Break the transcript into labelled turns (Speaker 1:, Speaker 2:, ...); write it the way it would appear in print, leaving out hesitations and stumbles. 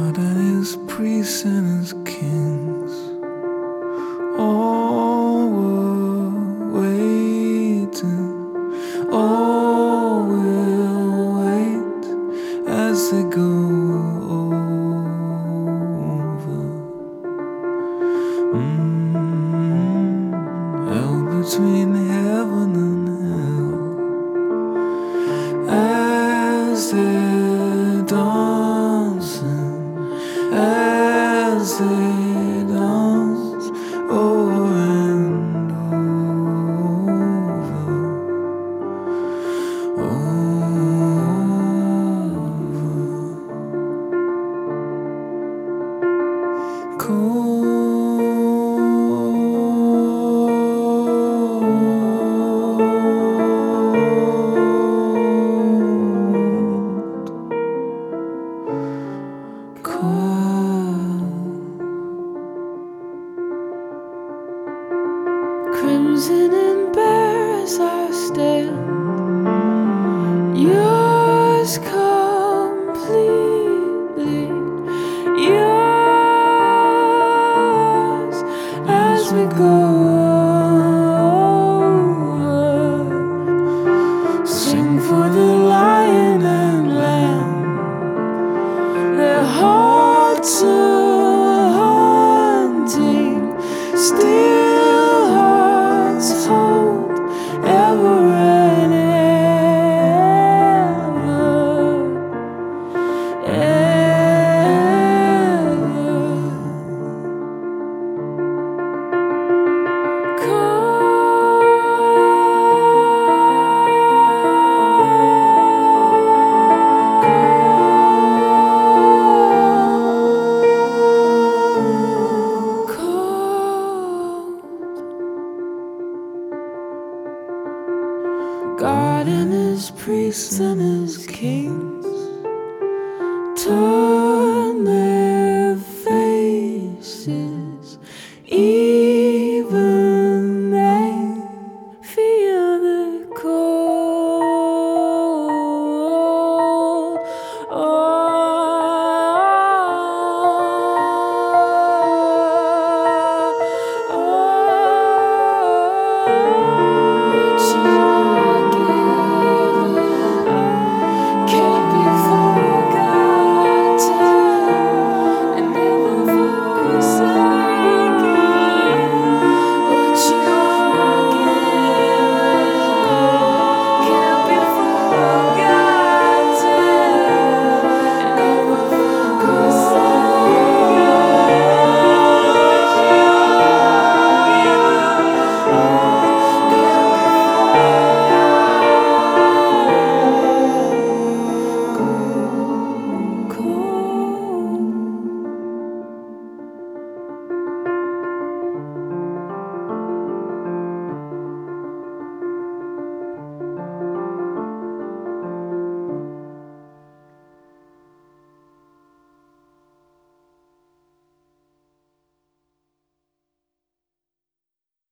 Speaker 1: God and his priests and his kings all were waiting, all will wait as they go over hell between heaven and hell as they're dancing, as they dance over and over.
Speaker 2: Crimson and bare as I stand, yours completely, yours as we go over. Sing for the lion and lamb, their hearts are hunting still. Hold ever and God and his priests and his kings